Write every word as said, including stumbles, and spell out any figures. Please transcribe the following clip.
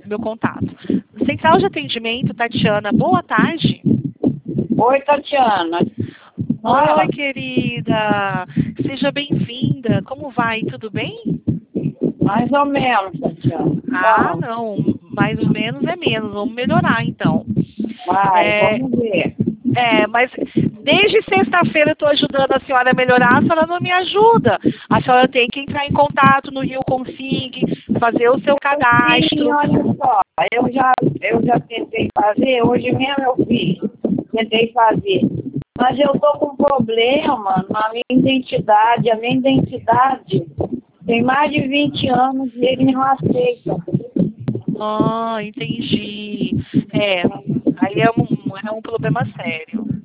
meu contato. Central de Atendimento, Tatiana, boa tarde. Oi, Tatiana. Oi, querida. Seja bem-vinda. Como vai? Tudo bem? Mais ou menos, Tatiana. Ah, não. Mais ou menos é menos. Vamos melhorar, então. Vai, É, vamos ver. É, mas desde sexta-feira eu estou ajudando a senhora a melhorar, a senhora não me ajuda. A senhora tem que entrar em contato no Rio Consig, fazer o seu cadastro. Sim, olha só, eu já, eu já tentei fazer, hoje mesmo eu fiz, tentei fazer. Mas eu tô com problema na minha identidade, a minha identidade tem mais de vinte anos e ele não aceita. Ah, entendi. É, aí é um, é um problema sério.